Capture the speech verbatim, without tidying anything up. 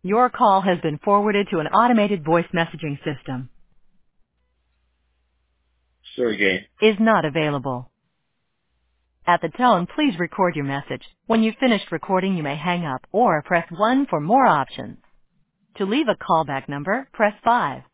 Your call has been forwarded to an automated voice messaging system. Sergey. Is not available. At the tone, please record your message. When you've finished recording, you may hang up or press one for more options. To leave a callback number, press five.